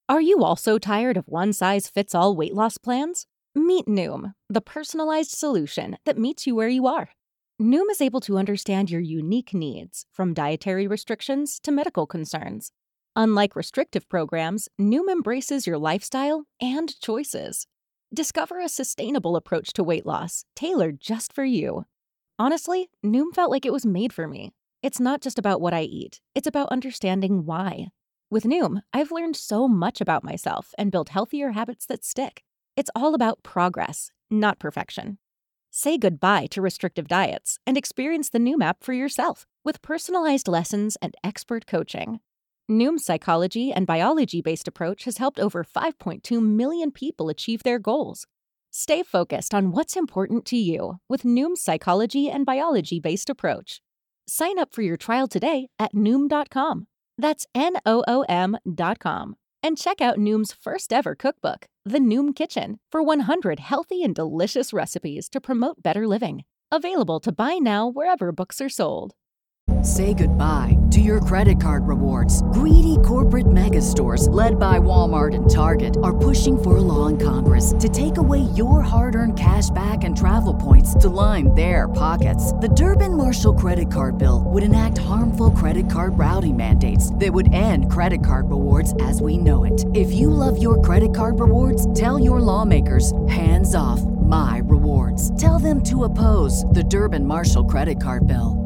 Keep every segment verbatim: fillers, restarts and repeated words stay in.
Are you also tired of one-size-fits-all weight loss plans? Meet Noom, the personalized solution that meets you where you are. Noom is able to understand your unique needs, from dietary restrictions to medical concerns. Unlike restrictive programs, Noom embraces your lifestyle and choices. Discover a sustainable approach to weight loss, tailored just for you. Honestly, Noom felt like it was made for me. It's not just about what I eat, it's about understanding why. With Noom, I've learned so much about myself and built healthier habits that stick. It's all about progress, not perfection. Say goodbye to restrictive diets and experience the Noom app for yourself with personalized lessons and expert coaching. Noom's psychology and biology-based approach has helped over five point two million people achieve their goals. Stay focused on what's important to you with Noom's psychology and biology-based approach. Sign up for your trial today at Noom dot com. That's N O O M dot com. And check out Noom's first ever cookbook, The Noom Kitchen, for one hundred healthy and delicious recipes to promote better living. Available to buy now wherever books are sold. Say goodbye to your credit card rewards. Greedy corporate mega stores, led by Walmart and Target, are pushing for a law in Congress to take away your hard-earned cash back and travel points to line their pockets. The Durbin-Marshall credit card bill would enact harmful credit card routing mandates that would end credit card rewards as we know it. If you love your credit card rewards, tell your lawmakers, hands off my rewards. Tell them to oppose the Durbin-Marshall credit card bill.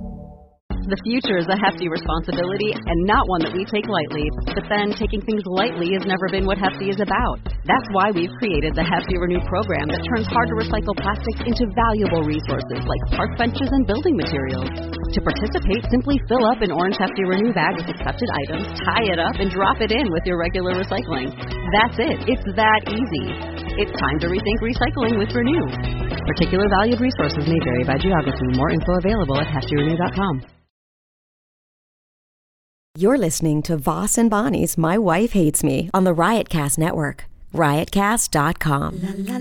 The future is a hefty responsibility and not one that we take lightly. But then, taking things lightly has never been what Hefty is about. That's why we've created the Hefty Renew program that turns hard-to-recycle plastics into valuable resources like park benches and building materials. To participate, simply fill up an orange Hefty Renew bag with accepted items, tie it up, and drop it in with your regular recycling. That's it. It's that easy. It's time to rethink recycling with Renew. Particular valued resources may vary by geography. More info available at hefty renew dot com. You're listening to Voss and Bonnie's My Wife Hates Me on the Riotcast Network. riotcast dot com.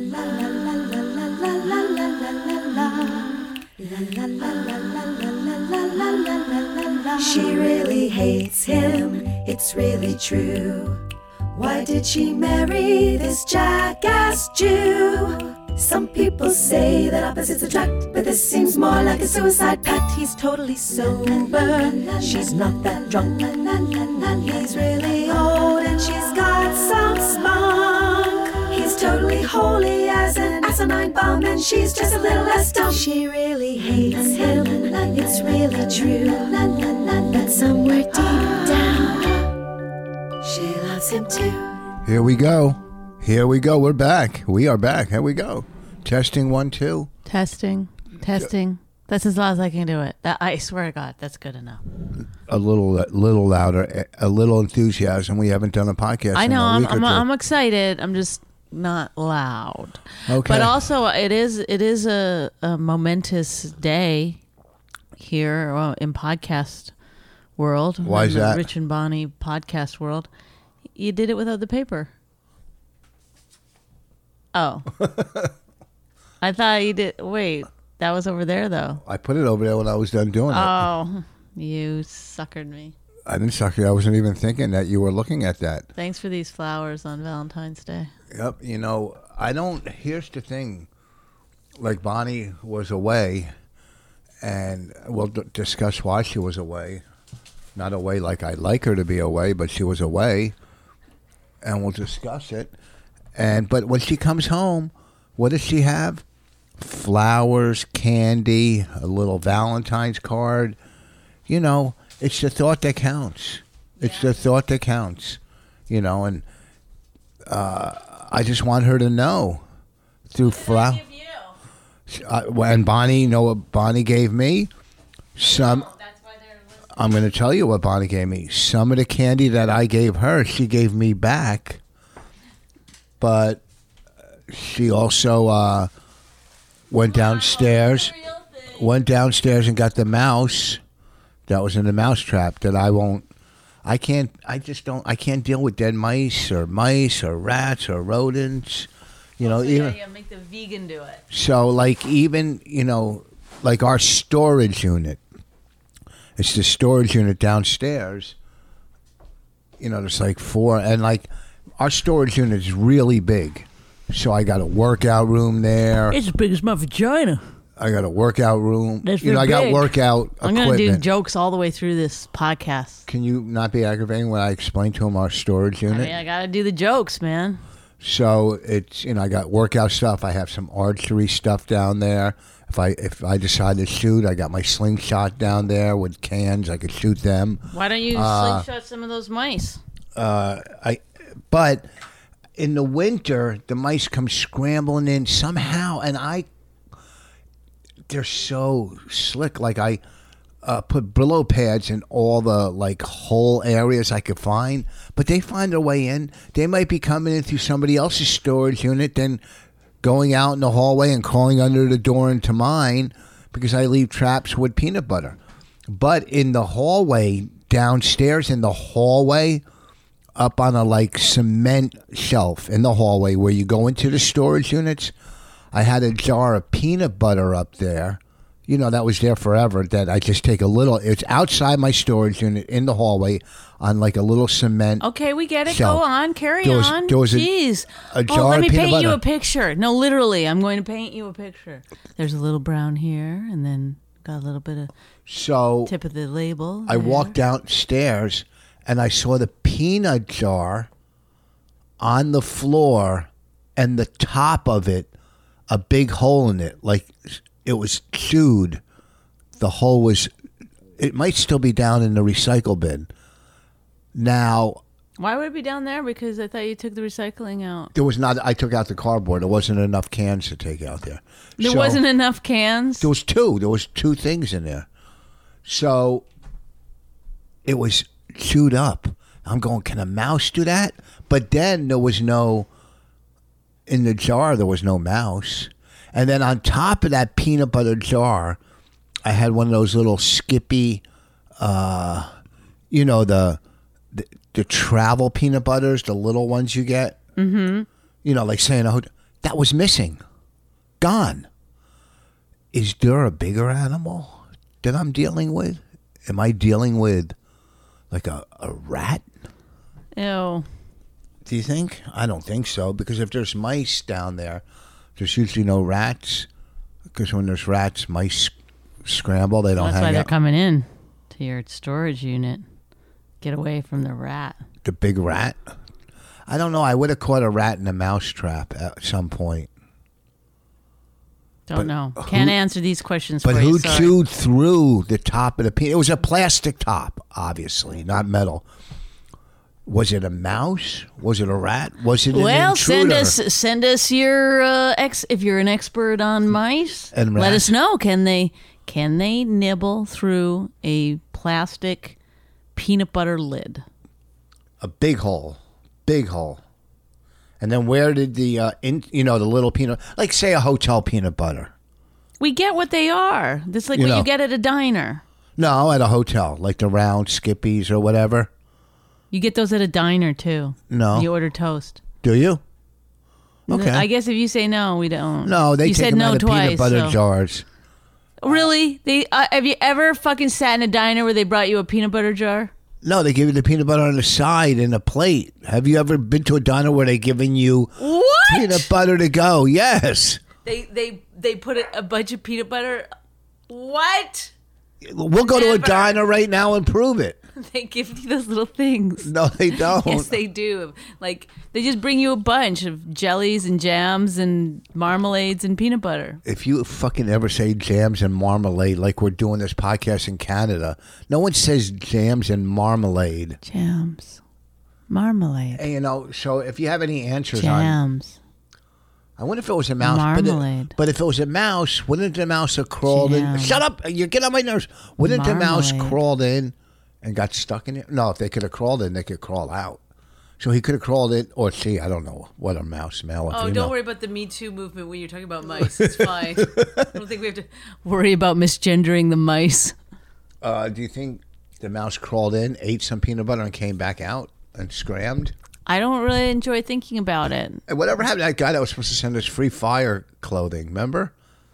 She really hates him, it's really true. Why did she marry this jackass Jew? Some people say that opposites attract, but this seems more like a suicide pact. He's totally sober, she's not that drunk. He's really old and she's got some spunk. He's totally holy as an asinine bomb, and she's just a little less dumb. She really hates him, it's really true. But somewhere deep down, she loves him too. Here we go. Here we go. We're back. We are back. Here we go. Testing one, two. Testing. Testing. That's as loud as I can do it. That, I swear to God, that's good enough. A little, little louder. A little enthusiasm. We haven't done a podcast. I know. In a I'm. week I'm, or two. I'm excited. I'm just not loud. Okay. But also, it is. It is a, a momentous day here well, in podcast world. Why is in the that? Rich and Bonnie podcast world. You did it without the paper. Oh. I thought you did. Wait, that was over there, though. I put it over there when I was done doing it. Oh, you suckered me. I didn't suck you. I wasn't even thinking that you were looking at that. Thanks for these flowers on Valentine's Day. Yep. You know, I don't. Here's the thing. Like, Bonnie was away, and we'll d- discuss why she was away. Not away like I'd like her to be away, but she was away, and we'll discuss it. And but when she comes home, what does she have? Flowers, candy, a little Valentine's card. You know, it's the thought that counts. It's yeah. the thought that counts. You know, and uh, I just want her to know through flower. Uh, and Bonnie, you know what Bonnie gave me? Some. That's why they're listening. I'm going to tell you what Bonnie gave me. Some of the candy that I gave her, she gave me back. But she also uh, went downstairs, went downstairs and got the mouse that was in the mouse trap that I won't, I can't, I just don't, I can't deal with dead mice or mice or rats or rodents, you know. So even yeah, yeah, make the vegan do it. So like even, you know, like our storage unit, it's the storage unit downstairs, you know, there's like four, and like, our storage unit is really big. So I got a workout room there. It's as big as my vagina. I got a workout room. That's you know, I big. got workout I'm equipment. going to do jokes all the way through this podcast. Can you not be aggravating when I explain to him our storage unit? I mean, I got to do the jokes, man. So it's, you know, I got workout stuff. I have some archery stuff down there. If I if I decide to shoot, I got my slingshot down there with cans. I could shoot them. Why don't you Uh, slingshot some of those mice? Uh, I, but in the winter, the mice come scrambling in somehow, and I, they're so slick. Like I uh, put Brillo pads in all the like hole areas I could find, but they find their way in. They might be coming in through somebody else's storage unit, then going out in the hallway and crawling under the door into mine because I leave traps with peanut butter. But in the hallway, downstairs in the hallway, up on a like cement shelf in the hallway where you go into the storage units, I had a jar of peanut butter up there. You know, that was there forever. That I just take a little. It's outside my storage unit in the hallway on like a little cement. Okay, we get it. shelf. Go on. Carry There was- on. there was a- Jeez. a oh, jar let of me peanut paint you butter. a picture. No, literally, I'm going to paint you a picture. There's a little brown here, and then got a little bit of So tip of the label. I there. walked downstairs and I saw the peanut jar on the floor and the top of it, a big hole in it. Like it was chewed. The hole was, it might still be down in the recycle bin. Now, Why would it be down there? Because I thought you took the recycling out. there was not, I took out the cardboard. There wasn't enough cans to take out there. There So- wasn't enough cans. There was two. There was two things in there. So it was chewed up. I'm going, can a mouse do that? But then there was no, in the jar, there was no mouse. And then on top of that peanut butter jar, I had one of those little Skippy, uh, you know, the, the the travel peanut butters, the little ones you get. Mm-hmm. You know, like saying, oh, that was missing. Gone. Is there a bigger animal that I'm dealing with? Am I dealing with like a, a rat? Ew. Do you think? I don't think so, because if there's mice down there, there's usually no rats. Because when there's rats, mice scramble. They don't That's hang why they're out. coming in to your storage unit. Get away from the rat. The big rat. I don't know. I would have caught a rat in a mouse trap at some point. Don't But know. who- Can't answer these questions But for who you. Sorry. chewed through the top of the peanut? It was a plastic top, obviously, not metal. Was it a mouse? Was it a rat? Was it an Well, send intruder? us send us your uh, ex if you're an expert on mice. And let rats. us know. Can they can they nibble through a plastic peanut butter lid? A big hole, big hole. And then where did the uh, in, you know, the little peanut, like say a hotel peanut butter? We get what they are. That's like You what know. you get at a diner. No, at a hotel, like the round Skippies or whatever. You get those at a diner too. No. You order toast. Do you? Okay. I guess if you say no, we don't. No, they you take said them no out of twice. peanut butter so- jars. Really? They uh, have you ever fucking sat in a diner where they brought you a peanut butter jar? No, they give you the peanut butter on the side in a plate. Have you ever been to a diner where they're giving you What? peanut butter to go? Yes. They they they put a, a bunch of peanut butter. What? We'll go to a Never. diner right now and prove it. They give you those little things. No, they don't. Yes, they do. Like they just bring you a bunch of jellies and jams and marmalades and peanut butter. If you fucking ever say jams and marmalade like we're doing this podcast in Canada, no one says jams and marmalade. Jams, marmalade, And, you know, so if you have any answers on, jams. I wonder if it was a mouse. But, Marmalade. it, but if it was a mouse, wouldn't the mouse have crawled Jam. in? Shut up! You get on my nerves. Wouldn't the mouse Marmalade. crawled in and got stuck in it? No, if they could have crawled in, they could crawl out. So he could have crawled in, or she. I don't know what a mouse, male or Oh, female. don't worry about the Me Too movement when you're talking about mice. It's fine. I don't think we have to worry about misgendering the mice. Uh, do you think the mouse crawled in, ate some peanut butter, and came back out and scrammed? I don't really enjoy thinking about it. And whatever happened to that guy that was supposed to send us free fire clothing? Remember?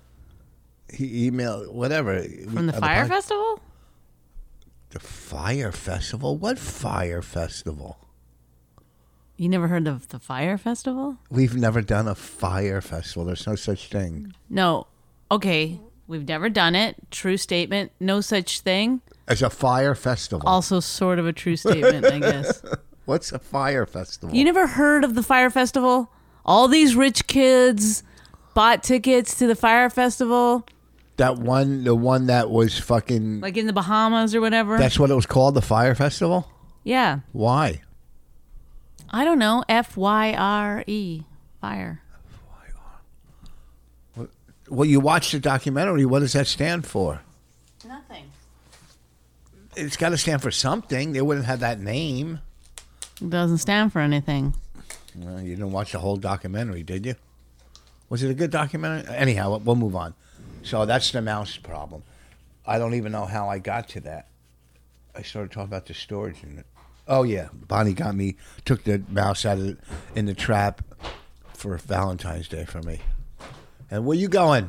He emailed whatever From the Uh, Fire pod- Festival? The fire festival? What fire festival? You never heard of the Fire Festival? We've never done a fire festival. There's no such thing. No. Okay. We've never done it. True statement. No such thing. As a fire festival. Also sort of a true statement, I guess. What's a fire festival? You never heard of the Fire Festival? All these rich kids bought tickets to the Fire Festival. That one, the one that was fucking... Like in the Bahamas or whatever? That's what it was called, the fire festival? Yeah. Why? I don't know. F Y R E. Fire. F Y R. Well, you watched the documentary. What does that stand for? Nothing. It's got to stand for something. They wouldn't have that name. It doesn't stand for anything. Well, you didn't watch the whole documentary, did you? Was it a good documentary? Anyhow, we'll move on. So that's the mouse problem. I don't even know how I got to that. I started talking about the storage unit. Oh, yeah. Bonnie got me, took the mouse out of the, in the trap for Valentine's Day for me. And where you going?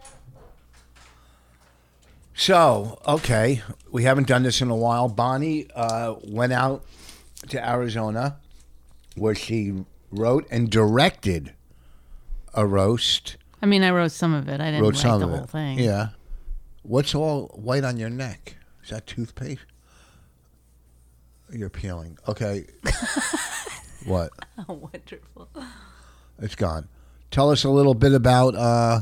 So, okay. We haven't done this in a while. Bonnie uh, went out to Arizona where she wrote and directed a roast. I mean, I wrote some of it. I didn't Wrote write some the of whole it. thing. Yeah. What's all white on your neck? Is that toothpaste? You're peeling. Okay. What? Oh, wonderful. It's gone. Tell us a little bit about uh,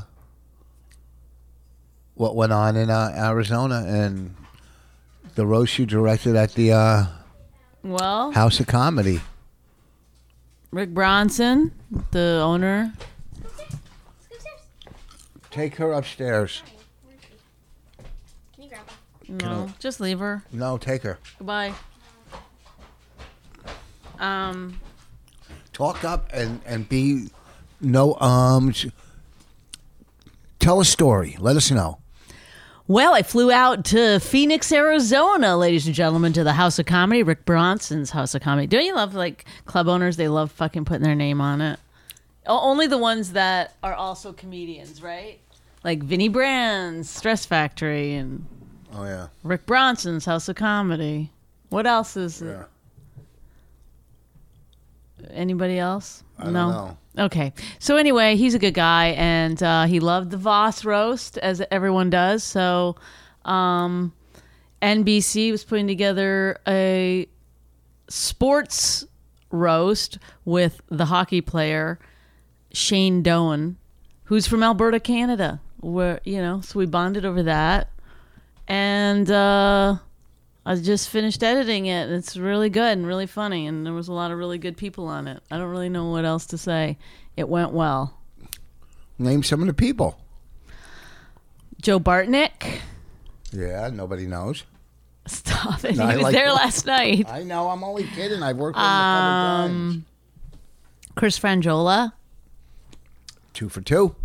what went on in uh, Arizona and the roast you directed at the uh, Well, House of Comedy. Rick Bronson, the owner. Take her upstairs. Can you grab her? No, just leave her. No, take her. Goodbye. Um, Talk up and, and be no ums. Tell a story. Let us know. well, I flew out to Phoenix, Arizona, ladies and gentlemen, to the House of Comedy, Rick Bronson's House of Comedy. Don't you love, like, club owners? They love fucking putting their name on it. O- only the ones that are also comedians, right? Like Vinnie Brand's Stress Factory and Oh, yeah. Rick Bronson's House of Comedy. What else is it? Yeah. Anybody else? I don't no. know. Okay. So anyway, he's a good guy, and uh, he loved the Voss roast, as everyone does. So um, N B C was putting together a sports roast with the hockey player Shane Doan, who's from Alberta, Canada. Where you know, so we bonded over that, and uh, I just finished editing it. It's really good and really funny, and there was a lot of really good people on it. I don't really know what else to say. It went well. Name some of the people. Joe Bartnick. Yeah, nobody knows. Stop it. No, I he was like there that. last night. I know. I'm only kidding. I've worked with him a couple times. Um, Chris Frangiola. Two for two.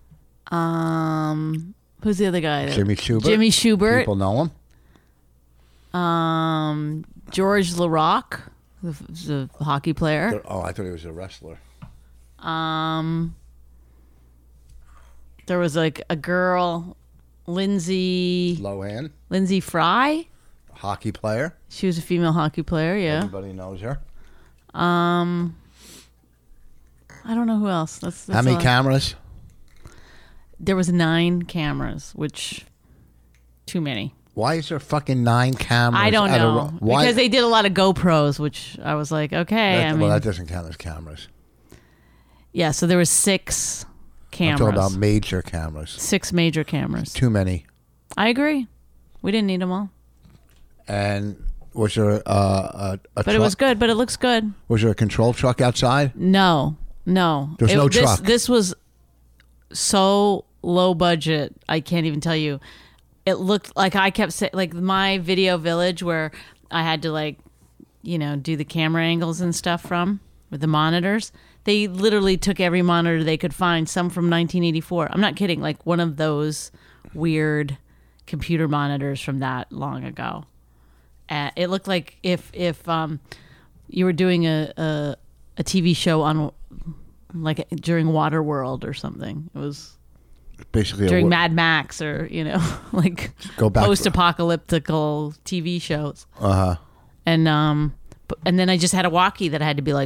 Um, who's the other guy? Jimmy Schubert. Jimmy Schubert. People know him. Um, George LaRocque, the, the hockey player. Oh, I thought he was a wrestler. Um, there was like a girl, Lindsay Lohan, Lindsay Fry. hockey player. She was a female hockey player. Yeah. Everybody knows her. Um, I don't know who else. That's, that's How many all. cameras? There was nine cameras, which too many. Why is there fucking nine cameras? I don't at a know ro- Why? because they did a lot of GoPros, which I was like, okay. That- I mean, well, that doesn't count as cameras. yeah. So there was six cameras. I'm talking about major cameras. Six major cameras. Too many. I agree. We didn't need them all, And was there uh, a, a but truck? it was good. But it looks good. Was there a control truck outside? No, no. There's It- no this, truck. This was so low budget. I can't even tell you. It looked like I kept saying, like my video village where I had to like, you know, do the camera angles and stuff from with the monitors. They literally took every monitor they could find, some from nineteen eighty-four. I'm not kidding. Like one of those weird computer monitors from that long ago. Uh, it looked like if if um, you were doing a, a a T V show on like during Waterworld or something. It was Basically, during a, Mad Max or you know like Go back- post-apocalyptical T V shows. Uh huh. And um, b- and then I just had a walkie that I had to be like,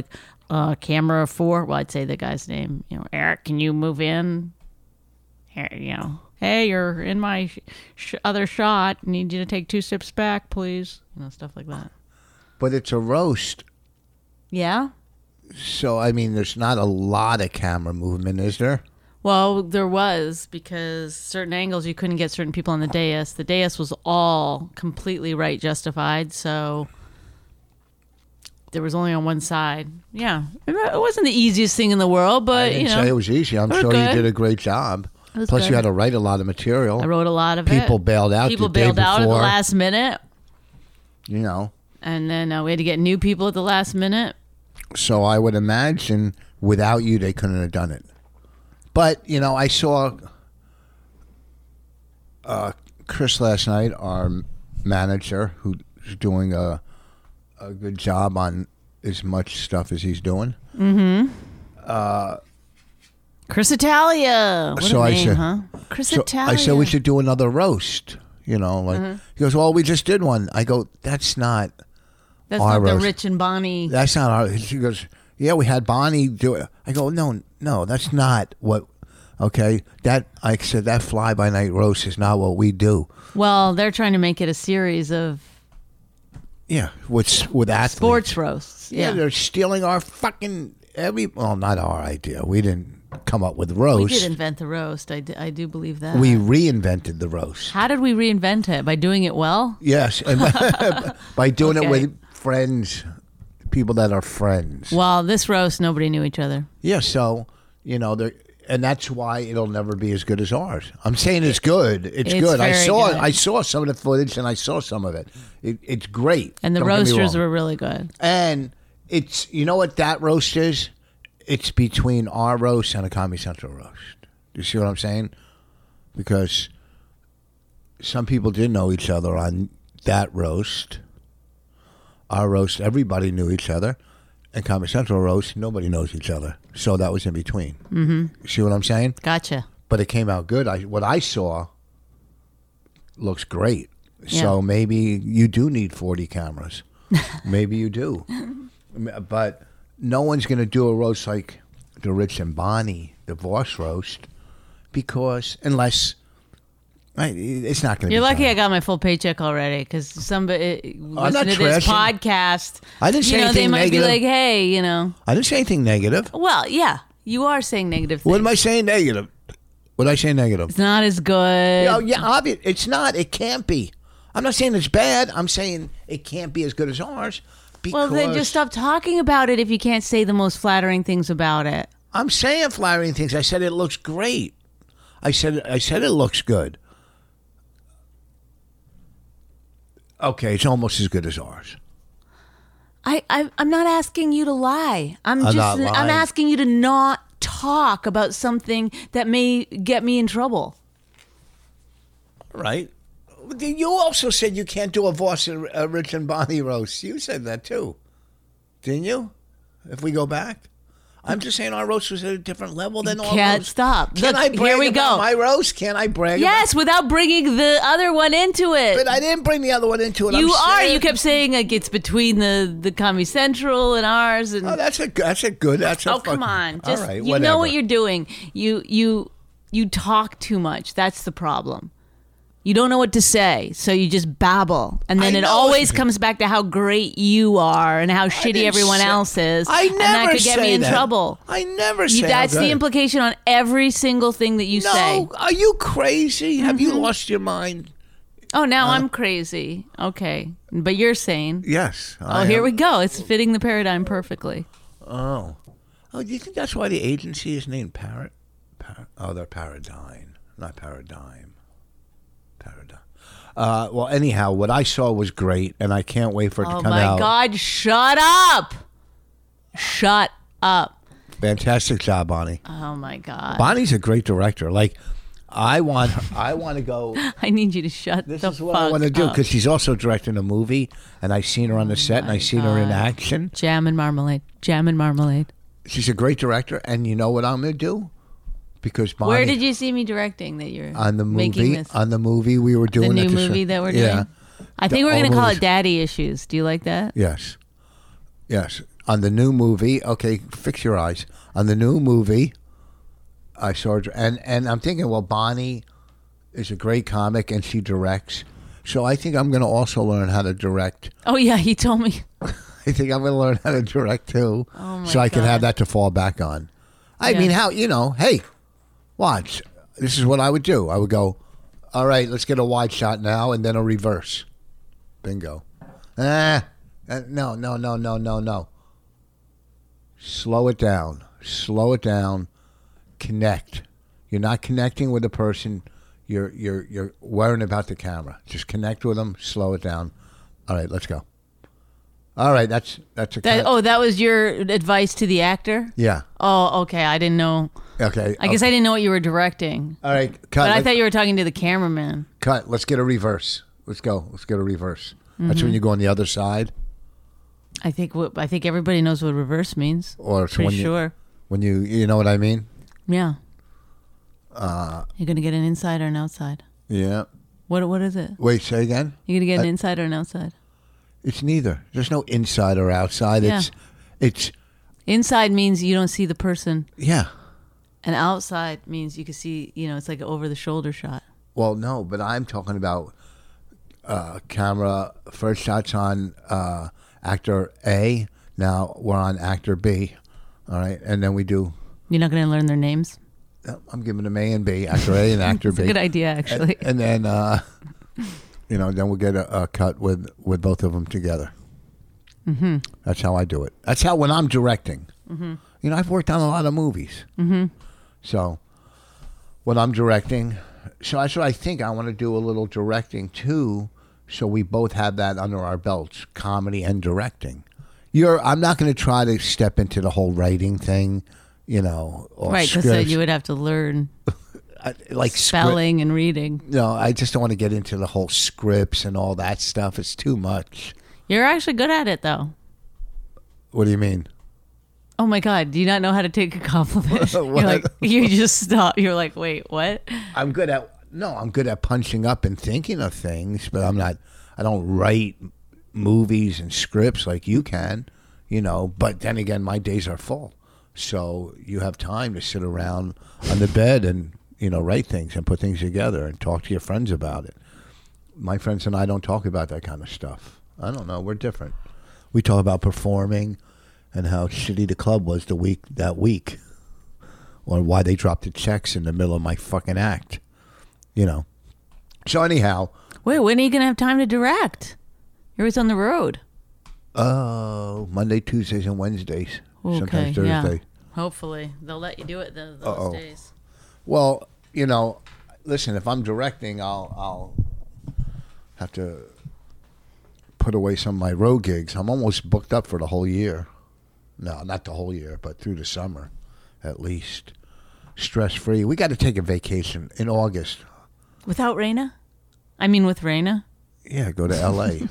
uh, camera four. Well, I'd say the guy's name. You know, Eric, can you move in? Hey, you know, hey, you're in my sh- sh- other shot. Need you to take two steps back, please. You know, stuff like that. But it's a roast. Yeah. So, I mean, there's not a lot of camera movement, is there? Well, there was, because certain angles you couldn't get certain people on the dais. The dais was all completely right justified, so there was only on one side. Yeah, it wasn't the easiest thing in the world, but I didn't you know, say it was easy. I'm it was sure good. you did a great job. It was Plus, good. you had to write a lot of material. I wrote a lot of it. People bailed out People the day bailed out at the before. last minute, You know. and then uh, we had to get new people at the last minute. So I would imagine without you, they couldn't have done it. But, you know, I saw uh, Chris last night, our manager, who's doing a, a good job on as much stuff as he's doing. Mm-hmm. Uh, Chris Italia. What so a I name, said, huh? Chris so Italia. I said we should do another roast. You know, like Mhm. he goes, well, we just did one. I go, that's not. That's our not the roast. Rich and Bonnie. That's not our. She goes, yeah, we had Bonnie do it. I go, no, no, that's not what. Okay, that I said that fly by night roast is not what we do. Well, they're trying to make it a series of Yeah, with with athletes. sports roasts. Yeah, Yeah, they're stealing our fucking every. Well, not our idea. We didn't come up with we roast. did invent the roast. I, d- I do believe that. We reinvented the roast. How did we reinvent it? By doing it well? Yes, and by doing Okay. it with friends, people that are friends. Well, this roast, nobody knew each other. Yeah, so you know, they're, and that's why it'll never be as good as ours. I'm saying it's good. It's, It's good. I very saw good. I saw some of the footage and I saw some of it. it it's great. And the Don't get me roasters wrong. were really good. And it's, you know what that roast is? It's between our roast and a Comedy Central roast. You see what I'm saying? Because some people did know each other on that roast. Our roast, everybody knew each other. And Comedy Central roast, nobody knows each other. So that was in between. Mm-hmm. You see what I'm saying? Gotcha. But it came out good. I What I saw looks great. Yeah. So maybe you do need forty cameras. Maybe you do. But no one's going to do a roast like the Rich and Bonnie divorce roast because unless I, it's not going to be You're lucky done. I got my full paycheck already, because somebody not listen to this trashing. podcast. I didn't say you know, they anything might negative. be like, hey, you know. I didn't say anything negative. Well, yeah, you are saying negative things. What am I saying negative? What did I say negative? It's not as good. Yeah, yeah, obvious. It's not. It can't be. I'm not saying it's bad. I'm saying it can't be as good as ours. Because Well, then just stop talking about it if you can't say the most flattering things about it. I'm saying flattering things. I said it looks great. I said I said it looks good. Okay, it's almost as good as ours. I, I I'm not asking you to lie. I'm, I'm just not I'm lying. asking you to not talk about something that may get me in trouble. Right? You also said you can't do a Voss and a Rich and Bonnie roast. You said that too, didn't you? If we go back, I'm just saying our roast was at a different level than all Can't roasts. stop. Can Look, I brag here we about go. my roast? Can I brag? Yes, without bringing the other one into it. But I didn't bring the other one into it. You I'm are. saying- You kept saying like it's between the the Comedy Central and ours. And Oh, that's a that's a good. That's a oh, come fucking- on. Just all right, you whatever. know what you're doing. You you you talk too much. That's the problem. You don't know what to say, so you just babble, and then I it know always it. comes back to how great you are and how shitty didn't everyone say- else is. I and that never could get say me in that. trouble. I never You, say that's how the good. implication on every single thing that you No, say. are you crazy? Have you Mhm. lost your mind? Oh, now I'm crazy. Okay, but you're sane. Yes. Oh, I here am. we go. It's fitting the paradigm perfectly. Oh. Oh, do you think that's why the agency is named Parrot? Par- oh, they're Paradigm, not Paradigm. Paradigm. Uh, well, anyhow, what I saw was great, and I can't wait for it to Oh come my out. God! Shut up! Shut up! Fantastic job, Bonnie. Oh my God! Bonnie's a great director. Like, I want, I want to go. I need you to shut This the is what fuck I want to do up. because she's also directing a movie, and I've seen her on the set, and I've seen her in God. action. Jam and marmalade. Jam and marmalade. She's a great director, and you know what I'm going to do? Because Bonnie, Where did you see me directing that you're on the making movie this? on the movie we were The doing new at the movie show. that we're doing? Yeah. I The think we're old going to call movies. it Daddy Issues. Do you like that? Yes. Yes. on the new movie. Okay, fix your eyes. On the new movie, I saw her, and and I'm thinking, well, Bonnie is a great comic, and she directs. So I think I'm going to also learn how to direct. Oh yeah, he told me. I think I'm going to learn how to direct too, Oh my so I can God. have that to fall back on. I Yeah. mean, how you know? Hey, watch. This is what I would do. I would go, all right, let's get a wide shot now, and then a reverse. Bingo. Ah, uh, no, no, no, no, no, no. Slow it down. Slow it down. Connect. You're not connecting with the person. You're you're you're worrying about the camera. Just connect with them. Slow it down. All right, let's go. All right, that's that's a That, cut. oh, that was your advice to the actor? Yeah. Oh, okay. I didn't know. Okay. I guess okay. I didn't know what you were directing. All right, cut. But I Let's- thought you were talking to the cameraman. Cut. Let's get a reverse. Let's go. Let's get a reverse. Mm-hmm. That's when you go on the other side, I think what I think everybody knows what reverse means. or it's Pretty when you sure. when you you know what I mean. Yeah. Uh, You're gonna get an inside or an outside. Yeah. What what is it? Wait. Say again. You're gonna get an I- inside or an outside. It's neither. There's no inside or outside. Yeah. It's it's Inside means you don't see the person, yeah. and outside means you can see. You know, it's like an over the shoulder shot. Well, no, but I'm talking about uh, camera. First shot's on uh, actor A. Now we're on actor B. All right, and then we do. You're not gonna learn their names. I'm giving them A and B, actor A and actor It's B. a good idea, actually. And, and then, uh, you know, then we'll get a, a cut with, with both of them together. Mm-hmm. That's how I do it. That's how when I'm directing. Mm-hmm. You know, I've worked on a lot of movies. Mm-hmm. So when I'm directing, so that's what I think. I want to do a little directing too, so we both have that under our belts, comedy and directing. You're. I'm not going to try to step into the whole writing thing, you know, or Right, because scripts. you would have to learn I- like script- spelling and reading. No, I just don't want to get into the whole scripts and all that stuff. It's too much. You're actually good at it, though. What do you mean? Oh my God! Do you not know how to take a compliment? You're What? like, you just stop. You're like, wait, what? I'm good at no, I'm good at punching up and thinking of things, but I'm not. I don't write movies and scripts like you can, you know. But then again, my days are full, so you have time to sit around on the bed and you know write things and put things together and talk to your friends about it. My friends and I don't talk about that kind of stuff. I don't know. We're different. We talk about performing and how shitty the club was the week that week, or why they dropped the checks in the middle of my fucking act. You know. So anyhow, Wait, when are you gonna have time to direct? You're always on the road. oh, Monday, Tuesdays, and Wednesdays. Okay, Sometimes yeah. Thursday. Hopefully, they'll let you do it th- those Uh-oh. days. Well, you know, listen. If I'm directing, I'll I'll have to put away some of my road gigs. I'm almost booked up for the whole year. No, not the whole year, but through the summer, at least. Stress free. We got to take a vacation in August. Without Raina? I mean, with Raina? Yeah, go to L A.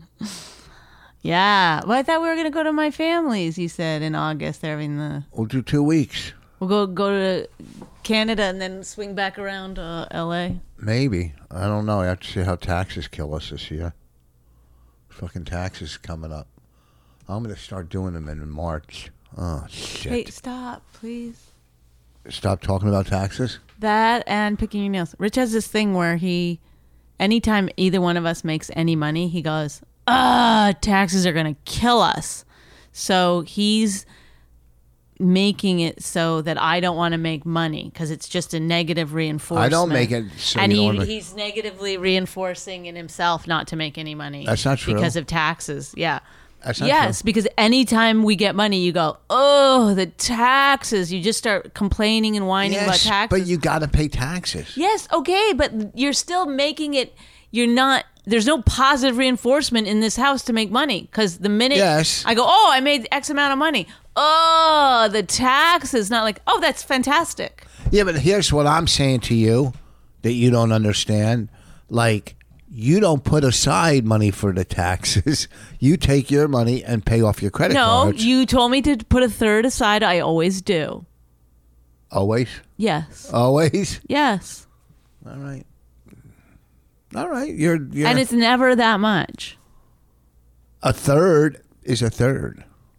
Yeah. Well, I thought we were gonna go to my family's. You said in August. They're having the. We'll do two weeks. We'll go go to Canada and then swing back around uh, L A. Maybe. I don't know. I have to see how taxes kill us this year. Fucking taxes coming up. I'm going to start doing them in March. Oh, shit. Hey, stop, please. Stop talking about taxes? That and picking your nails. Rich has this thing where he, anytime either one of us makes any money, he goes, ah, taxes are going to kill us. So he's making it so that I don't want to make money because it's just a negative reinforcement. I don't make it so and you he, don't make- he's negatively reinforcing in himself not to make any money. That's not true. Because of taxes. Yeah. That's not yes, true. because anytime we get money, you go, oh, the taxes. You just start complaining and whining about Yes, taxes. but you got to pay taxes. Yes, okay, but you're still making it. You're not. There's no positive reinforcement in this house to make money because the minute Yes. I go, oh, I made X amount of money. Oh, the taxes. Not like, oh, that's fantastic. Yeah, but here's what I'm saying to you that you don't understand. Like, you don't put aside money for the taxes. You take your money and pay off your credit No, cards. you told me to put a third aside. I always do. Always? Yes. Always? Yes. All right. All right. You're, you're And it's never that much. a third is a third.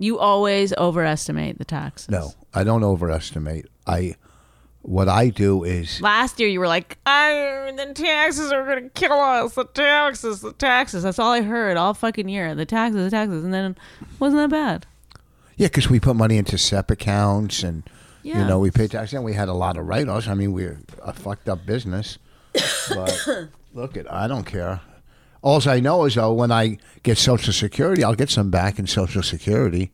You always overestimate the taxes. No, I don't overestimate. I what I do is Last year you were like, I, the taxes are going to kill us. The taxes, the taxes. That's all I heard all fucking year. The taxes, the taxes. And then it wasn't that bad. yeah, because we put money into S E P accounts and Yeah. you know we paid taxes and we had a lot of write-offs. I mean, we're a fucked up business, but look, it I don't care. All I know is though, when I get Social Security, I'll get some back in Social Security.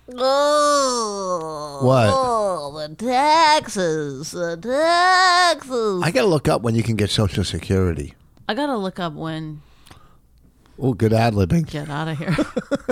Oh, What? Oh, the taxes, the taxes. I gotta look up when you can get Social Security. I got to look up when. Oh, good ad libbing. Get out of here.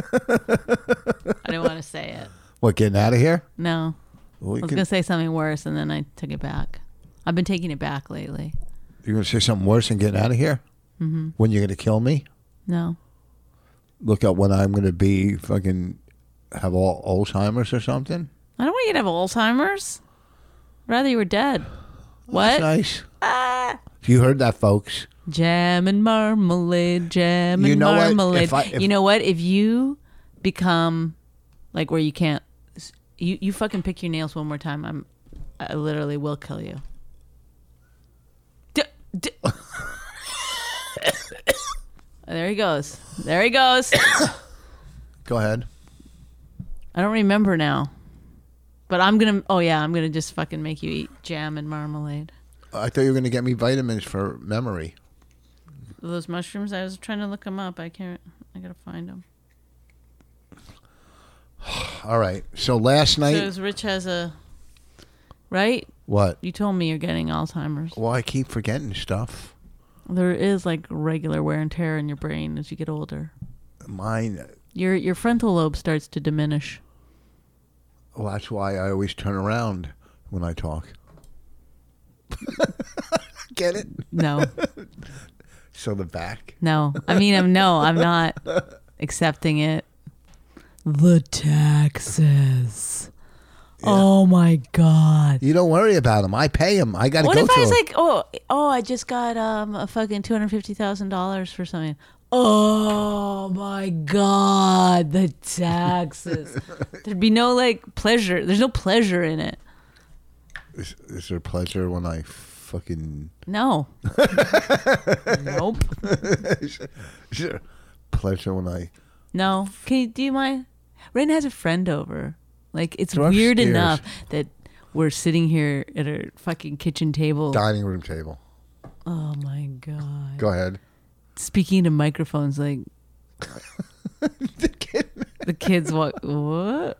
I didn't want to say it. What, getting out of here? No. Well, I you was can- going to say something worse, and then I took it back. I've been taking it back lately. You're gonna say something worse than getting out of here? Mm-hmm. When you're gonna kill me? No. Look up when I'm gonna be fucking have all Alzheimer's or something. I don't want you to have Alzheimer's. Rather you were dead. What? That's nice. Ah. You heard that, folks. Jam and marmalade, jam and You know what? marmalade. If I- if- you know what? If you become like where you can't, you, you fucking pick your nails one more time, I'm, I literally will kill you. D- d- there he goes. There he goes. Go ahead. I don't remember now. But I'm going to, oh yeah, I'm going to just fucking make you eat jam and marmalade. I thought you were gonna get me vitamins for memory. Those mushrooms, I was trying to look them up. I can't, I got to find them. All right. So last night, So as Rich has a, right? what? You told me you're getting Alzheimer's. Well, I keep forgetting stuff. There is like regular wear and tear in your brain as you get older. Mine. Your your frontal lobe starts to diminish. Well, that's why I always turn around when I talk. Get it? No, So the back. no. I mean, I'm no. I'm not accepting it. The taxes. Oh my God. You don't worry about them. I pay them. I got to What go if to I was 'em. like, oh, oh, I just got um a fucking two hundred fifty thousand dollars for something. Oh my God, the taxes. There'd be no like pleasure. There's no pleasure in it. Is, is there pleasure when I fucking... No. Nope. Is there pleasure when I... No. Can you, do you mind? Raina has a friend over. Like, it's They're weird upstairs. enough that we're sitting here at our fucking kitchen table. Dining room table. Oh my God. Go ahead. Speaking to microphones, like, The kid. the kids walk, what?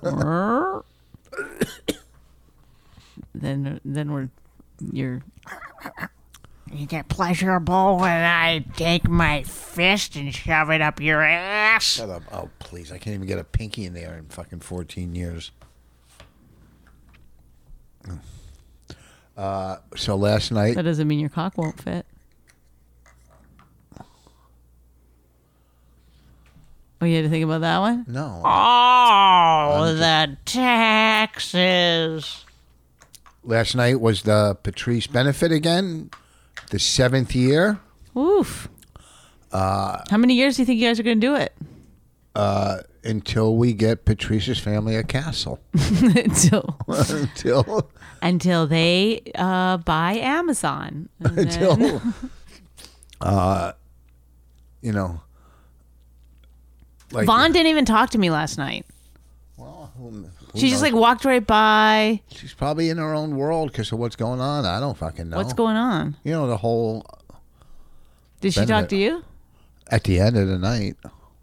then, then we're, you're, You get pleasurable when I take my fist and shove it up your ass. Shut up. Oh, please. I can't even get a pinky in there in fucking fourteen years. Uh, so last night... that doesn't mean your cock won't fit. Oh, you had to think about that one? No. Oh, the taxes. Last night was the Patrice benefit again. The seventh year. Oof. Uh, How many years do you think you guys are going to do it? Uh, until we get Patrice's family a castle. until until... until they uh, buy Amazon. And until... then- uh, you know... Like, Vaughn didn't even talk to me last night. Well, who, who She just knows? like walked right by. She's probably in her own world because of what's going on. I don't fucking know. What's going on? You know, the whole... Did she Benefit. talk to you? At the end of the night.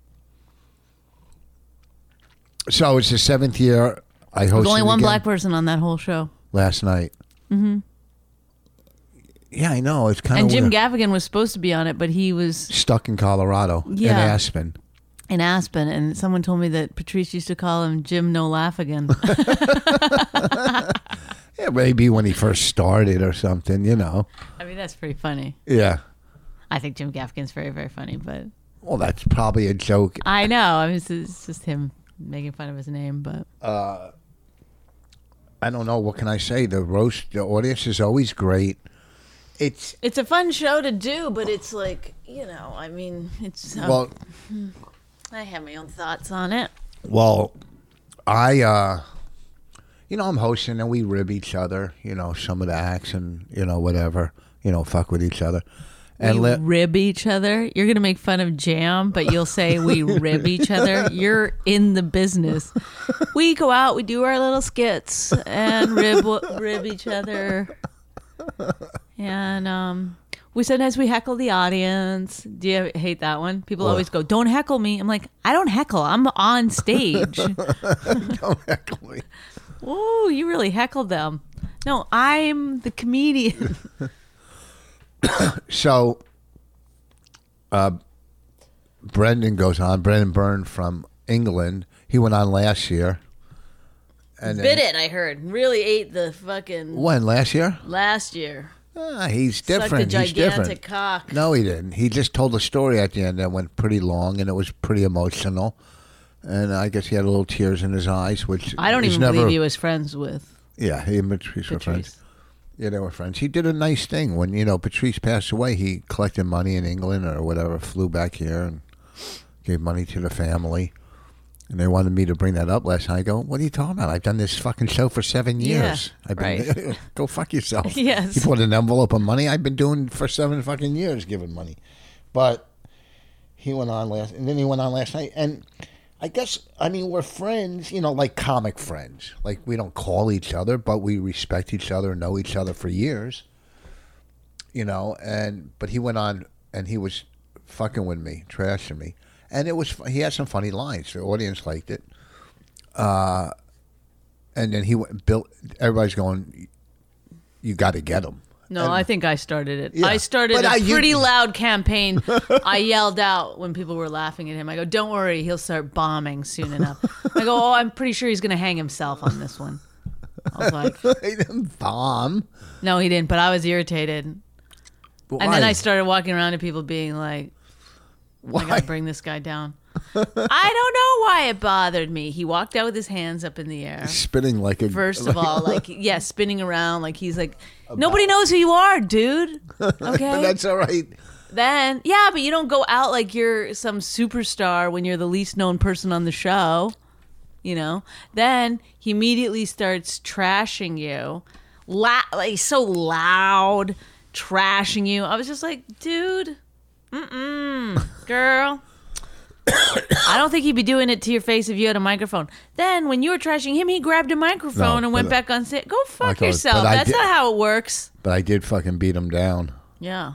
So it's the seventh year I hosted There's only one again black person on that whole show. last night. Mm-hmm. Yeah, I know. It's kind of And Jim weird. Gaffigan was supposed to be on it, but he was Stuck in Colorado. In Yeah. Aspen. in Aspen, and someone told me that Patrice used to call him Jim No Laughing. Yeah, maybe when he first started or something, you know. I mean, that's pretty funny. Yeah. I think Jim Gaffigan's very, very funny, but Well, that's probably a joke. I know. I mean, it's, it's just him making fun of his name, but I don't know. What can I say? The roast, the audience is always great. It's, it's a fun show to do, but it's like, you know, I mean, it's, uh, well, I have my own thoughts on it. well, I, uh, you know, I'm hosting and we rib each other. You know, some of the acts and you know whatever. You know, fuck with each other. And we li- rib each other. You're gonna make fun of Jam, but you'll say we rib each other. You're in the business. We go out, we do our little skits and rib rib each other. And um, we sometimes we heckle the audience. Do you hate that one? People What? always go, "Don't heckle me." I'm like, I don't heckle. I'm on stage. Don't heckle me. Ooh, you really heckled them. No, I'm the comedian. So, uh, Brendan goes on. Brendan Byrne from England. He went on last year. And Bit then- it, I heard. Really ate the fucking When last year? last year. Ah, he's Sucked different. the He's gigantic different. cock. No, he didn't. He just told a story at the end that went pretty long, and it was pretty emotional. And I guess he had a little tears in his eyes, which I don't is even never, believe he was friends with Yeah, he and Patrice were friends. Patrice. Yeah, they were friends. He did a nice thing when you know Patrice passed away. He collected money in England or whatever, flew back here and gave money to the family. And they wanted me to bring that up last night. I go, what are you talking about? I've done this fucking show for seven years. Yeah, I've been right. Go fuck yourself. Yes. You put an envelope of money. I've been doing for seven fucking years, giving money. But he went on last, and then he went on last night, and I guess I mean we're friends, you know, like comic friends. Like we don't call each other, but we respect each other, know each other for years. You know, and but he went on and he was fucking with me, trashing me. And it was he had some funny lines. The audience liked it. Uh, and then he went. Bill, everybody's going. You got to get him. No, And- I think I started it. Yeah. I started But a I- you- pretty loud campaign. I yelled out when people were laughing at him. I go, "Don't worry, he'll start bombing soon enough." I go, "Oh, I'm pretty sure he's going to hang himself on this one." I was like, He didn't bomb. "No, he didn't," but I was irritated. Why? And then I started walking around to people being like, I Why? gotta bring this guy down. I don't know why it bothered me. He walked out with his hands up in the air. Spinning like a. First of all, like, yeah, spinning around like he's like, nobody knows who you are, dude. Okay. But that's all right. Then, yeah, but you don't go out like you're some superstar when you're the least known person on the show, you know? Then he immediately starts trashing you, La- like so loud, trashing you. I was just like, dude, mm-mm, girl. I don't think he'd be doing it to your face if you had a microphone. Then, when you were trashing him, he grabbed a microphone No, and went but- back on stage. Go fuck Michael, yourself. but I That's did- not how it works. But I did fucking beat him down. Yeah.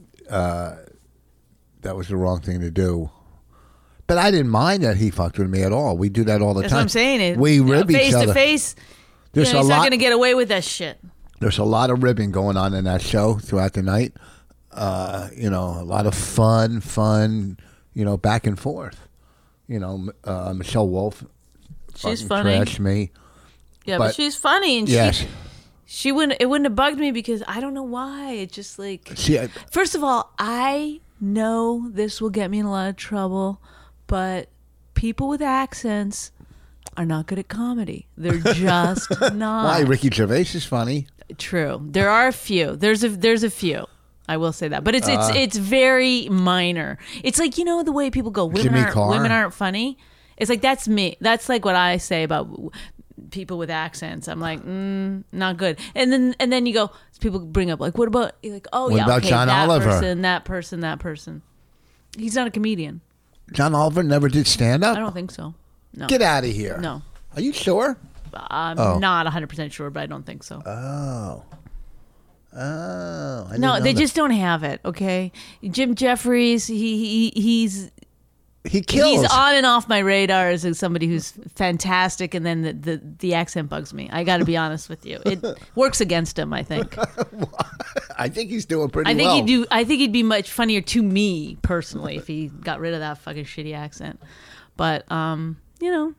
That was the wrong thing to do. But I didn't mind that he fucked with me at all. We do that all the That's time. what I'm saying. It, we you know, rib each face other. to face. You There's know, a he's not lot. going to get away with that shit. There's a lot of ribbing going on in that show throughout the night. Uh, you know, a lot of fun, fun. You know, back and forth. You know, uh, Michelle Wolf. She's fucking funny. Trashed me. Yeah, but, But- she's funny, and Yes. she she wouldn't. It wouldn't have bugged me because I don't know why. It just like See, I, first of all, I know this will get me in a lot of trouble, but people with accents are not good at comedy. They're just not. why Ricky Gervais is funny. True. There are a few. There's a there's a few. I will say that, but it's Uh. it's it's very minor. It's like, you know, the way people go, women Jimmy aren't Carr. women aren't funny. It's like that's me. That's like what I say about w- people with accents. I'm like, mm, not good. And then and then you go, people bring up like, what about you're like, oh What yeah, about okay, John that Oliver? person, that person, that person. He's not a comedian. John Oliver never did stand up. I don't think so. No, Get out of here. no. Are you sure? I'm Oh. not one hundred percent sure, but I don't think so. Oh. Oh. I didn't No, know they that. just don't have it. Okay, Jim Jeffries, he, he he's he kills. he's on and off my radar as somebody who's fantastic, and then the the, the accent bugs me. I got to be honest with you, it works against him. I think. I think he's doing pretty I think well. he'd do. I think he'd be much funnier to me personally if he got rid of that fucking shitty accent. But um, you know.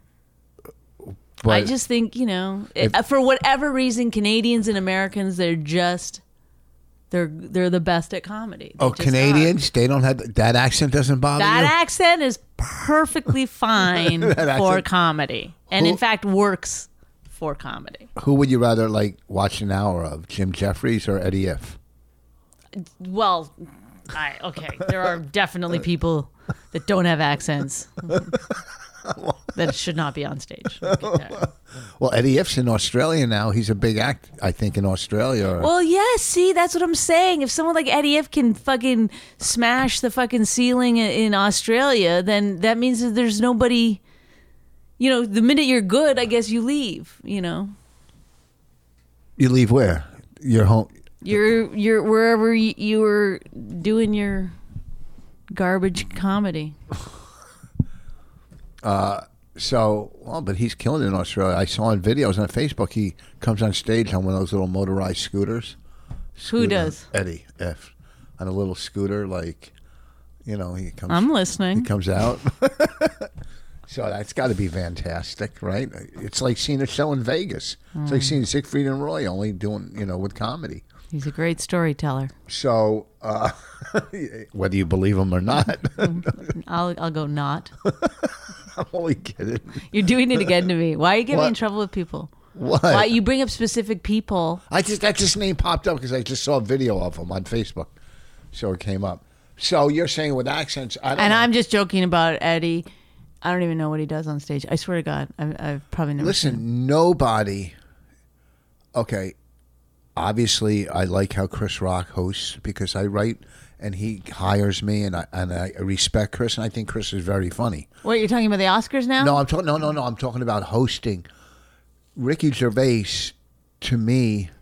I But just think, you know, If- it, for whatever reason, Canadians and Americans, they're just, they're they're the best at comedy. They oh, just Canadians, they don't have that accent. Doesn't are. bother That you. accent is perfectly fine That for accent- comedy, and Who- in fact works for comedy. Who would you rather like watch an hour of, Jim Jeffries or Eddie If? Well, I okay, there are definitely people that don't have accents. that should not be on stage. Okay. Well, Eddie Iff's in Australia now. He's a big act, I think, in Australia. Well, yeah, see, that's what I'm saying. If someone like Eddie Iff can fucking smash the fucking ceiling in, in Australia, then that means that there's nobody, you know, the minute you're good, I guess you leave, you know. You leave where? Your home? You're, you're wherever you, you were doing your garbage comedy. Uh, so, well, but he's killing it in Australia. I saw in videos on Facebook, he comes on stage on one of those little motorized scooters. Who does? Eddie F. On a little scooter, like, you know, he comes. I'm listening. He comes out. So that's got to be fantastic, right? It's like seeing a show in Vegas. Mm. It's like seeing Siegfried and Roy only doing, you know, with comedy. He's a great storyteller. So, uh, whether you believe him or not. I'll I'll go not. I'm only kidding. You're doing it again to me. Why are you getting What? me in trouble with people? What? Why you bring up specific people? I just that just name popped up because I just saw a video of him on Facebook, so it came up. So you're saying with accents, I don't And know. I'm just joking about Eddie. I don't even know what he does on stage. I swear to God, I've, I've probably never. Listen, seen nobody. Okay, obviously, I like how Chris Rock hosts because I write and he hires me, and I and I respect Chris, and I think Chris is very funny. What, you're talking about the Oscars now? No, I'm talking. No, no, no. I'm talking about hosting. Ricky Gervais, to me,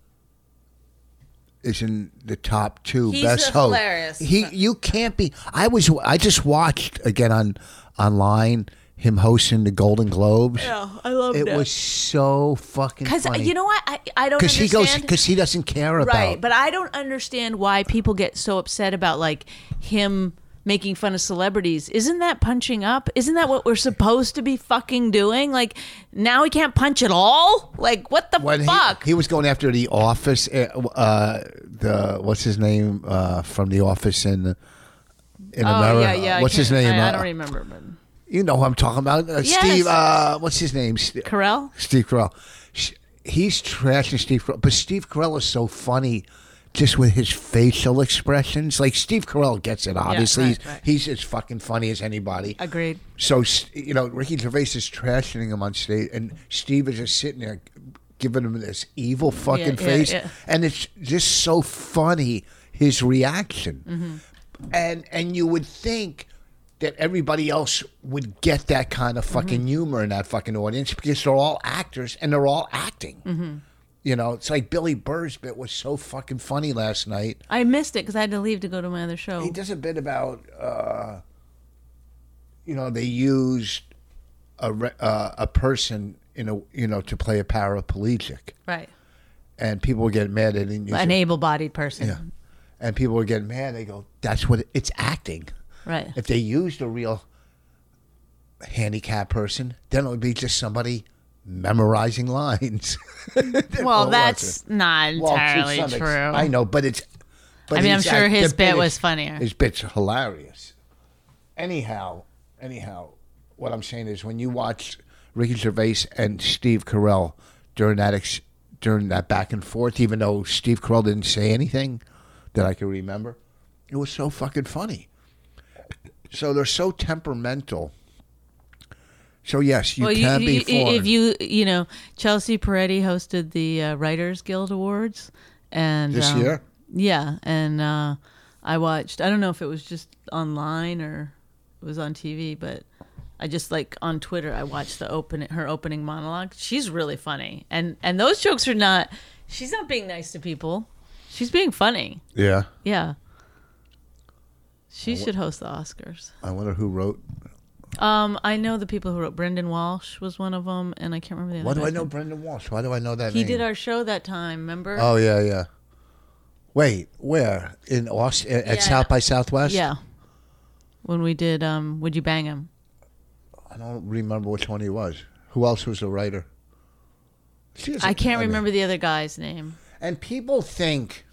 is in the top two He's best a hosts. hilarious. He, you can't be. I was. I just watched again on online him hosting the Golden Globes. Yeah, I loved it. it. was so fucking Because funny. you know what? I, I don't Because understand. he goes. Because he doesn't care about. Right, but I don't understand why people get so upset about like him making fun of celebrities. Isn't that punching up? Isn't that what we're supposed to be fucking doing? Like now he can't punch at all? Like what the When he- fuck? He, was going after The Office. Uh, uh, the what's his name uh, from The Office in in oh America? yeah, yeah. I What's his can't- name? I, I Uh, don't remember, but You know who I'm talking about. Uh, Yes. Steve, uh, what's his name? St- Carell? Steve Carell. Sh- He's trashing Steve Carell. But Steve Carell is so funny just with his facial expressions. Like, Steve Carell gets it, obviously. right, he's, right. he's as fucking funny as anybody. Agreed. So, s- you know, Ricky Gervais is trashing him on stage, and Steve is just sitting there giving him this evil fucking Yeah, yeah, face. yeah. And it's just so funny, his reaction. Mm-hmm. And And you would think that everybody else would get that kind of fucking Mm-hmm. humor in that fucking audience because they're all actors and they're all acting. Mm-hmm. You know, it's like Billy Burr's bit was so fucking funny last night. I missed it because I had to leave to go to my other show. He does a bit about, uh, you know, they used a re- uh, a person in a you know to play a paraplegic, Right. and people would get mad at it. An able-bodied person. Yeah, and people would get mad. They go, "That's what it, it's acting." Right. If they used a real handicapped person, then it would be just somebody memorizing lines. Well, Or that's was it? not Well, to entirely some ex- true. I know, but it's. But I mean, I'm his sure act- his the bit is- was funnier. His bit's hilarious. Anyhow, anyhow, what I'm saying is when you watch Ricky Gervais and Steve Carell during that ex- during that back and forth, even though Steve Carell didn't say anything that I can remember, it was so fucking funny. So they're so temperamental. So yes, you well, can you, be you, foreign. if you you know Chelsea Peretti hosted the uh, Writers Guild Awards and This um, year? yeah, and uh, I watched. I don't know if it was just online or it was on T V, but I just like on Twitter. I watched the open her opening monologue. She's really funny, and and those jokes are not. She's not being nice to people. She's being funny. yeah, Yeah. She should host the Oscars. I wonder who wrote. Um, I know the people who wrote. Brendan Walsh was one of them, and I can't remember the other. Why do I guy's know name. Brendan Walsh? Why do I know that He name? did our show that time. Remember? Oh yeah, yeah. Wait, where in Austin at Yeah. South by Southwest? Yeah. When we did, um, Would You Bang Him? I don't remember which one he was. Who else was the writer? She was- I can't mean- remember the other guy's name. And people think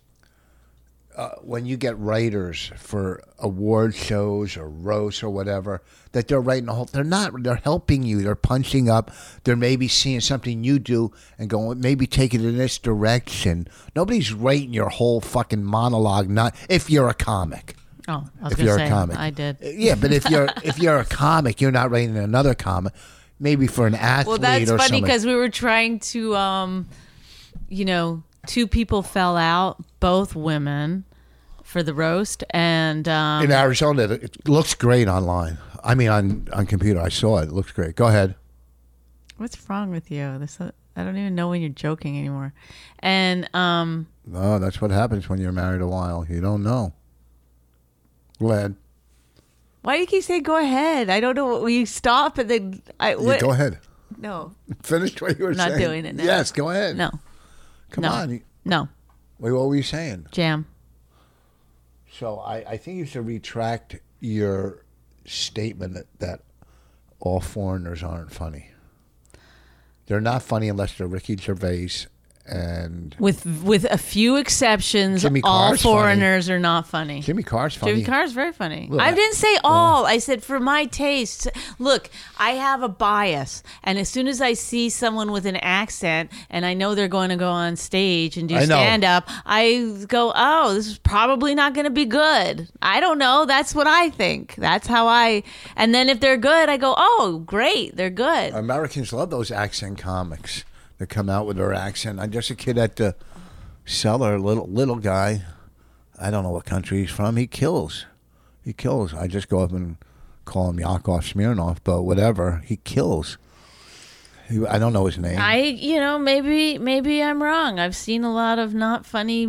uh, when you get writers for award shows or roasts or whatever that they're writing a whole. They're not. They're helping you. They're punching up. They're maybe seeing something you do and going maybe take it in this direction. Nobody's writing your whole fucking monologue. Not if you're a comic. Oh, I was if gonna you're say, a comic. I did. Yeah, but if you're if you're a comic, you're not rating another comic. Maybe for an athlete Well, that's or funny something. because we were trying to, um, you know, two people fell out, both women, for the roast, and um, in Arizona, it looks great online. I mean, on on computer, I saw it. It looks great. Go ahead. what's wrong with you? This I don't even know when you're joking anymore. And um, No, that's what happens when you're married a while. You don't know. Go ahead. why do you keep saying go ahead? I don't know. Will you stop and then I Yeah, what? go ahead. No, Finish what you were I'm not saying. doing it now. Yes, go ahead. no, Come no. on. You- no. Wait, what were you saying? Jam. So I, I think you should retract your statement that, that all foreigners aren't funny. They're not funny unless they're Ricky Gervais and With with a few exceptions, Jimmy all Carr's funny. foreigners are not funny. Jimmy Carr's funny. Jimmy Carr's very funny. Look, I didn't say all. I said for my taste. Look, I have a bias, and as soon as I see someone with an accent, and I know they're going to go on stage and do I know. stand up, I go, "Oh, this is probably not going to be good." I don't know. That's what I think. That's how I. And then if they're good, I go, "Oh, great, they're good." Americans love those accent comics that come out with their accent. I'm just a kid at the cellar, little little guy. I don't know what country he's from. He kills. He kills. I just go up and call him Yakov Smirnoff, but whatever. He kills. He, I don't know his name. I, you know, maybe maybe I'm wrong. I've seen a lot of not funny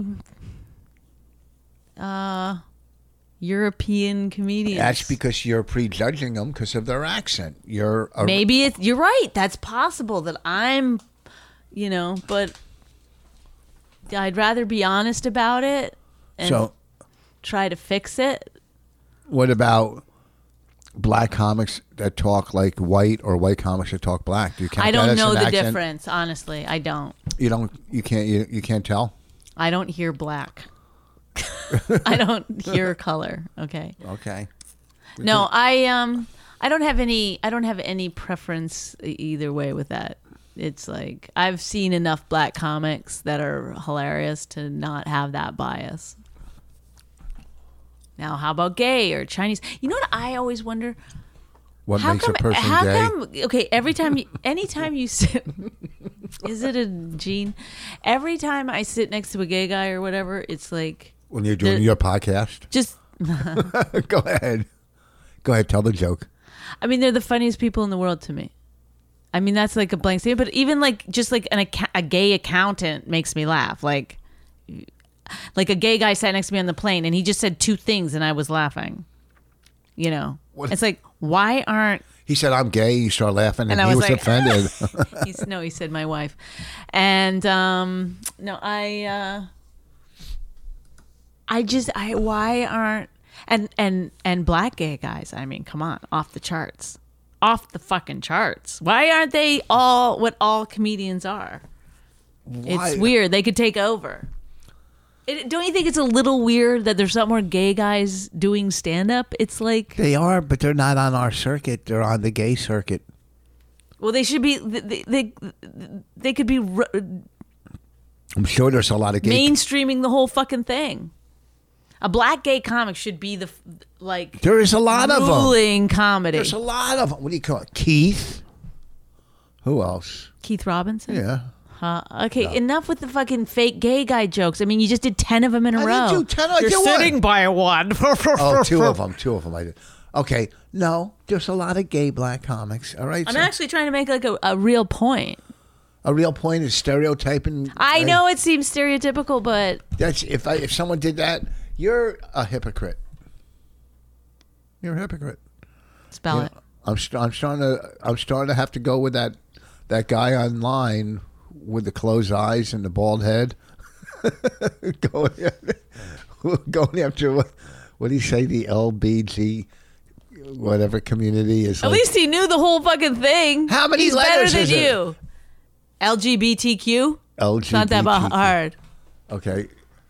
uh, European comedians. That's because you're prejudging them because of their accent. You're a, Maybe it's, you're right. That's possible that I'm, you know, but I'd rather be honest about it and So try to fix it. what about black comics that talk like white or white comics that talk black? Do you count I that don't as know an the accent? difference, honestly. I don't. You don't. You can't. You, you can't tell. I don't hear black. I don't hear color. Okay. Okay. No, I um I don't have any I don't have any preference e- either way with that. It's like I've seen enough black comics that are hilarious to not have that bias. Now, how about gay or Chinese? You know what I always wonder? What How makes come, a person how gay? come, okay, every time, you, anytime you sit, is it a gene? Every time I sit next to a gay guy or whatever, it's like, When you're doing There- your podcast, just, go ahead. Go ahead. Tell the joke. I mean, they're the funniest people in the world to me. I mean, that's like a blank statement, but even like, just like an acc- a gay accountant makes me laugh. Like, like a gay guy sat next to me on the plane and he just said two things and I was laughing. You know, What- it's like, why aren't, He said, "I'm gay." You start laughing, and, And I he was was like, offended. he's, no, he said my wife. And, um, no, I, uh, I just, I, why aren't, and, and, and black gay guys, I mean, come on, off the charts. Off the fucking charts. Why aren't they all what all comedians are? Why- It's weird. They could take over. It, don't you think it's a little weird that there's not more gay guys doing stand up? It's like, They are, but they're not on our circuit. They're on the gay circuit. well, they should be, they, they, they could be r- I'm sure there's a lot of gay. mainstreaming the whole fucking thing. A black gay comic should be the, like, There is a lot of them. ruling comedy. There's a lot of them. What do you call it? Keith. Who else? Keith Robinson? Yeah. Huh? Okay, enough with the fucking fake gay guy jokes. I mean, you just did ten of them in a I row. didn't do ten. I You're did one. sitting by one. Oh, two of them. Two of them. I did. Okay. No, there's a lot of gay black comics. All right. I'm so actually trying to make like a, a real point. a real point is stereotyping. I right? know it seems stereotypical, but That's if I, if someone did that, you're a hypocrite. You're a hypocrite. spell You it. know, I'm st- I'm starting to I'm starting to have to go with that that guy online with the closed eyes and the bald head. going going after what what do you say the L B G whatever community is. At like, least he knew the whole fucking thing. How many He's letters better is than it? you. L G B T Q? L It's G B T Q. not that about hard. Okay,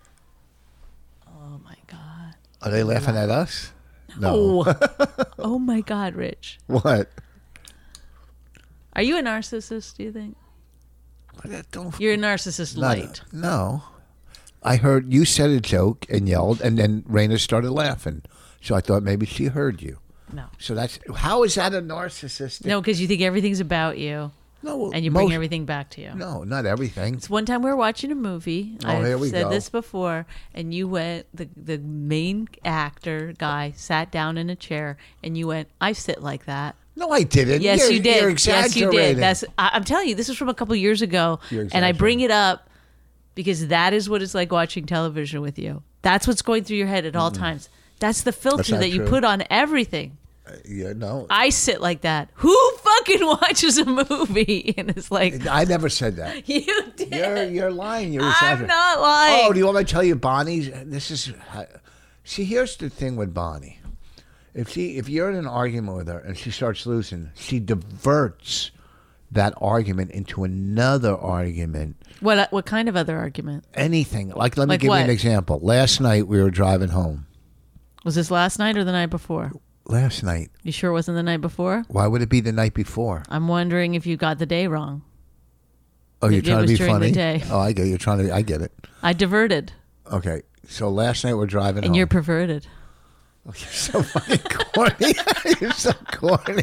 Oh my god. are they laughing at us? Oh. Oh my god, Rich. What? Are you a narcissist, do you think? But that don't- You're a narcissist not- light. No. I heard you said a joke and yelled, and then Raina started laughing. So I thought maybe she heard you. No. So that's how is that a narcissistic? No, because you think everything's about you. No, and you bring most- everything back to you. No, not everything. It's one time we were watching a movie. Oh, I've here we said go. this before, and you went. The the main actor guy sat down in a chair, and you went, "I sit like that." No, I didn't. Yes, You're- you did. You're Yes, you exaggerating. did. That's. I, I'm telling you, this is from a couple years ago, You're and I bring it up because that is what it's like watching television with you. That's what's going through your head at all times. That's the filter That's not that you true. put on everything. Yeah, no. I sit like that. Who fucking watches a movie and it's like, I never said that. you did. You're you're lying. You're I'm exaggerating. not lying. Oh, do you want me to tell you, Bonnie? This is. See, here's the thing with Bonnie. If she, if you're in an argument with her and she starts losing, she diverts that argument into another argument. What what kind of other argument? Anything. Like, let me Like give what? you an example. Last night we were driving home. Was this last night or the night before? Last night. You sure it wasn't the night before? Why would it be the night before? I'm wondering if you got the day wrong. Oh, you're Maybe it trying to was be during the funny? day. Oh, I get it. You're trying to. I get it. I diverted, Okay. So last night we're driving and home. you're perverted. Oh, you're so fucking corny. You're so corny.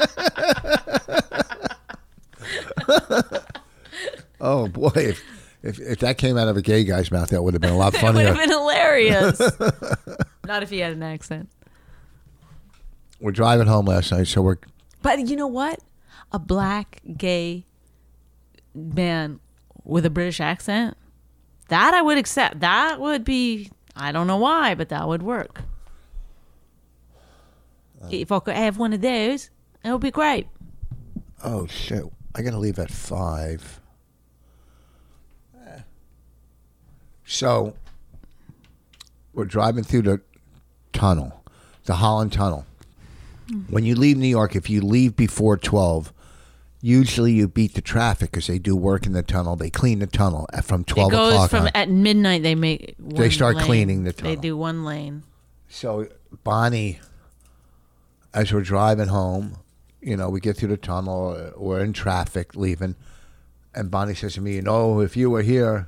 Oh boy, if, if if that came out of a gay guy's mouth, that would have been a lot It would funnier. have been hilarious. Not if he had an accent. We're driving home last night, so we're But you know what? A black gay man with a British accent, that I would accept. That would be, I don't know why, but that would work. If I could have one of those, it would be great. oh shit. I gotta leave at five. So we're driving through the tunnel, the Holland Tunnel. When you leave New York, if you leave before twelve, usually you beat the traffic because they do work in the tunnel. They clean the tunnel at, from twelve It goes o'clock from on. at midnight. They make one They start lane. cleaning the They tunnel. do one lane. So Bonnie, as we're driving home, you know, we get through the tunnel, uh, we're in traffic leaving, and Bonnie says to me, you know, if you were here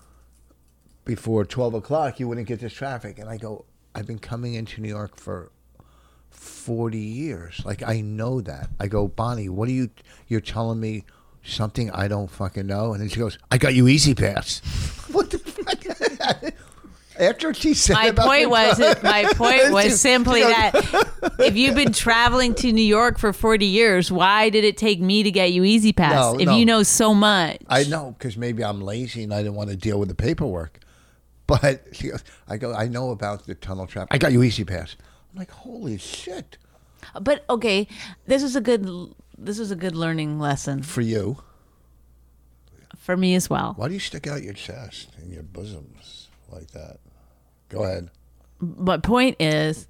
before twelve o'clock, you wouldn't get this traffic. And I go, I've been coming into New York for forty years. Like, I know that. I go, Bonnie, what are you, you're telling me something I don't fucking know? And then she goes, I got you Easy Pass. What the fuck? After she said My about point the was, drive- my point was She- simply she goes, that if you've been traveling to New York for forty years, why did it take me to get you Easy Pass? No, if no. you know so much, I know, because maybe I'm lazy and I didn't want to deal with the paperwork. But she goes, I go, I know about the tunnel traffic. I got you Easy Pass. I'm like, holy shit. But okay, this is a good this is a good learning lesson For you. for me as well. Why do you stick out your chest and your bosoms like that? Go ahead. But point is,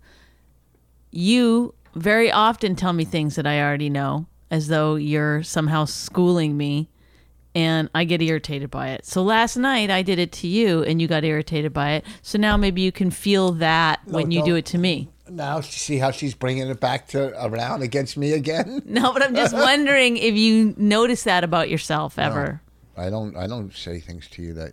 you very often tell me things that I already know, as though you're somehow schooling me, and I get irritated by it. So last night I did it to you, and you got irritated by it. So now maybe you can feel that No, when you do don't. it to me. Now see how she's bringing it back to around against me again? No, but I'm just wondering if you notice that about yourself ever. I don't I don't say things to you that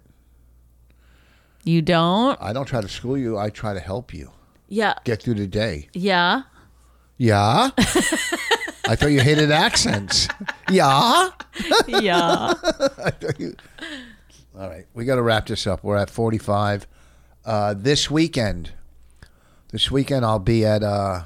You don't? I don't try to school you. I try to help you Yeah. get through the day. Yeah. Yeah? I thought you hated accents. Yeah? Yeah. I thought you- All right, we got to wrap this up. We're at forty-five. Uh, this weekend, this weekend I'll be at uh,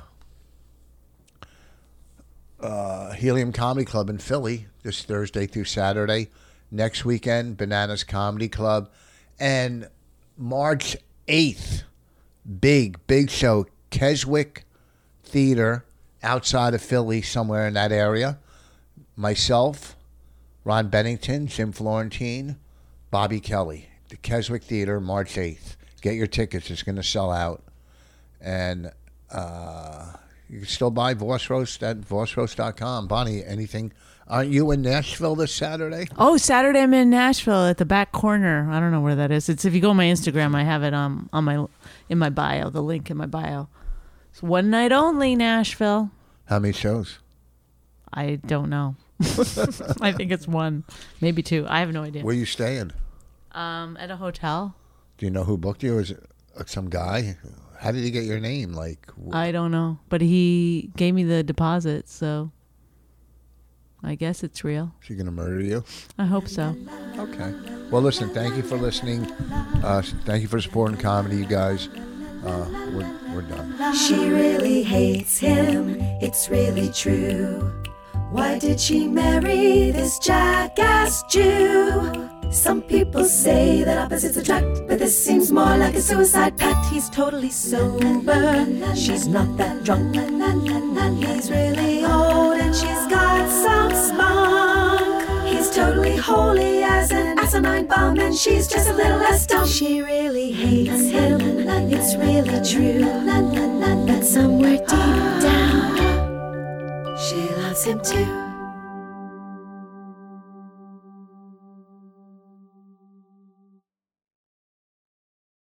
uh, Helium Comedy Club in Philly this Thursday through Saturday. Next weekend, Bananas Comedy Club. And March eighth, big, big show, Keswick Theater outside of Philly, somewhere in that area. Myself, Ron Bennington, Jim Florentine, Bobby Kelly. The Keswick Theater, March eighth. Get your tickets. It's going to sell out. And uh, you can still buy Voss Roast at voss roast dot com. Bonnie, anything? Aren't you in Nashville this Saturday? Oh, Saturday I'm in Nashville at the back corner. I don't know where that is. It's if you go on my Instagram, I have it um, on my in my bio, the link in my bio. It's one night only, Nashville. How many shows? I don't know. I think it's one, maybe two. I have no idea. Where you staying? Um, at a hotel. Do you know who booked you? Is it like some guy? How did he get your name? Like, wh- I don't know, but he gave me the deposit, so I guess it's real. is he gonna murder you? I hope so. Okay. Well, listen. Thank you for listening. Uh, thank you for supporting comedy, you guys. Uh, we're we're done. She really hates him, it's really true. Why did she marry this jackass Jew? Some people say that opposites attract, but this seems more like a suicide pact. He's totally sober, she's not that drunk. He's really old and she's got some spunk. He's totally holy as an asinine bomb, and she's just a little less dumb. She really hates him, it's really true. But somewhere deep down, she loves him too.